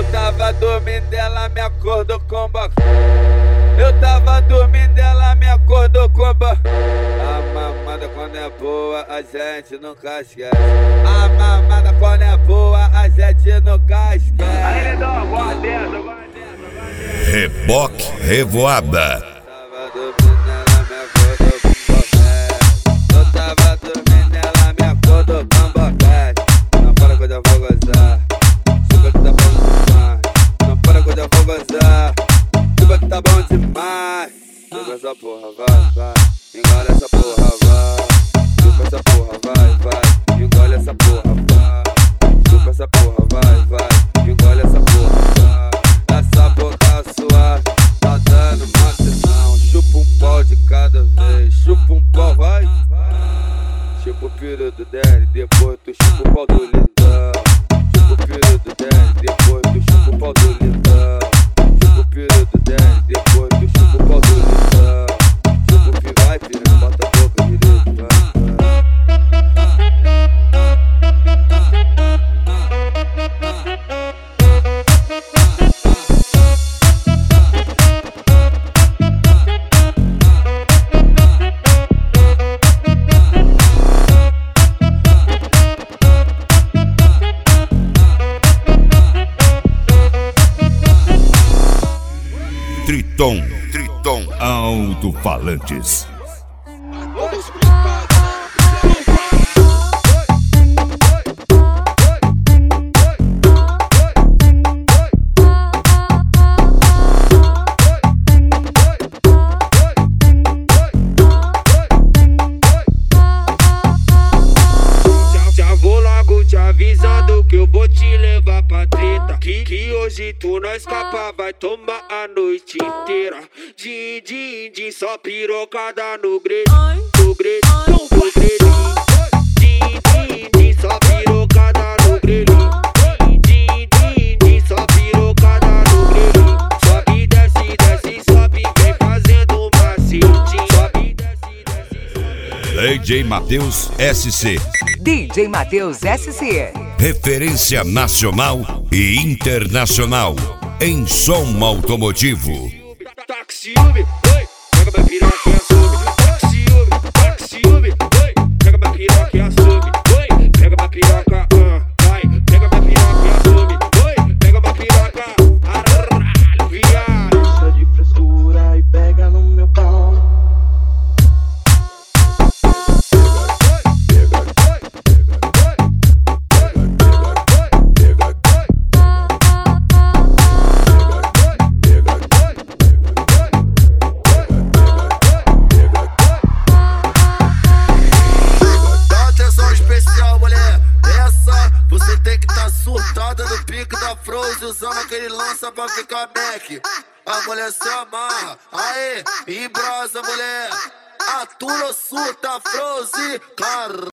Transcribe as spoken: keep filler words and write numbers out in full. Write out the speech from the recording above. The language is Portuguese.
tava dormindo, ela me acordou com ba... Eu tava dormindo, ela me acordou com ba... A mamada quando é boa, a gente nunca esquece. A mamada quando é boa, a gente nunca esquece. Aí, Lindão, guarda dessa, guarda dessa, guarda dessa. Reboque Revoada. Tava dormindo, ela me acordou com boquete. Eu tava dormindo, ela me acordou com boquete. Não para quando eu vou gozar, chupa que tá bom demais. Não para quando eu vou gozar, chupa que tá bom demais. Chupa essa porra, vai, vai, engole essa porra, vai. Chupa essa porra, vai, vai, engole essa porra, vai. Chupa essa porra, vai, vai, engole essa porra, vai. Essa boca suave tá dando uma sessão. Chupa um pau de cada vez, chupa um pau, vai. Chupa o piru do Danny, depois tu chupa o pau do Lindão. Chupa o piru do Danny, depois tu chupa o pau do Lindão. Chupa o piru do Danny, depois tu chupa o pau do Lindão. Chupa o piru, vai piranha, bota a boca direito, vai. Triton, Triton Alto-Falantes. Já vou logo te avisando que eu vou te levar pra treta. Que, que hoje tu não escapa, vai tomar a noite inteira. Din, din, din, só pirocada no grelho, no grelho, no grelhinho. Din, din, din, só pirocada no grelhinho. Din, din, din, só pirocada no grelhinho. Sobe, desce, desce, sobe, vem fazendo um macio. Sobe, desce, desce, sobe. D J Matheus S C. D J Matheus S C. Referência nacional e internacional em som automotivo. Taxiúbe, oi, pega minha piroca e assume. Taxiúbe, taxiúbe, oi, pega minha piroca e assume. Oi, pega minha piroca, ah, vai, pega minha piroca e assume. Oi, pega minha piroca, arralho, viado. Deixa de frescura e pega no meu pau. Surtada no pique da Froze, usando aquele lança pra ficar back. A mulher se amarra, aê, embrasa mulher. A tua surta Froze, cara.